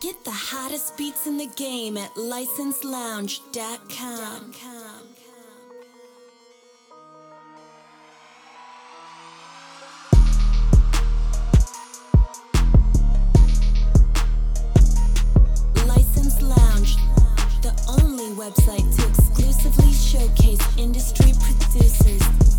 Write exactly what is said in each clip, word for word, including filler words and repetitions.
Get the hottest beats in the game at license lounge dot com. License Lounge, the only website to exclusively showcase industry producers.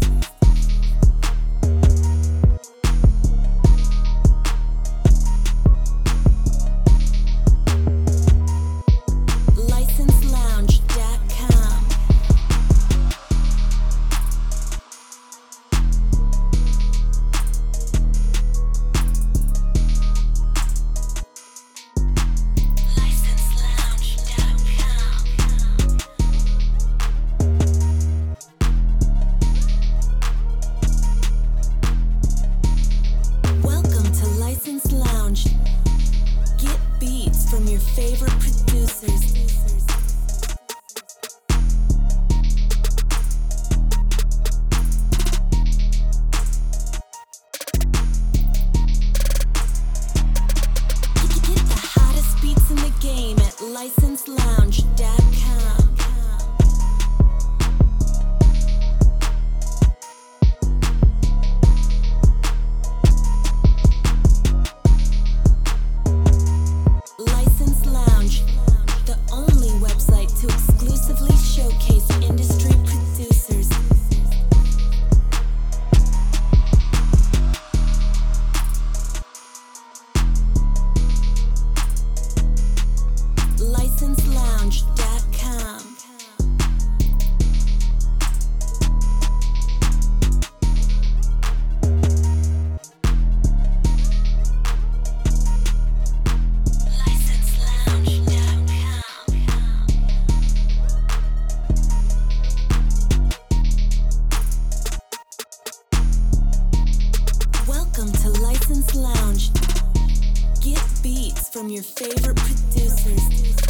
From your favorite producers. Get the hottest beats in the game at license lounge dot com. To exclusively showcase industry producers. license lounge dot com. Welcome to License Lounge. Get beats from your favorite producers.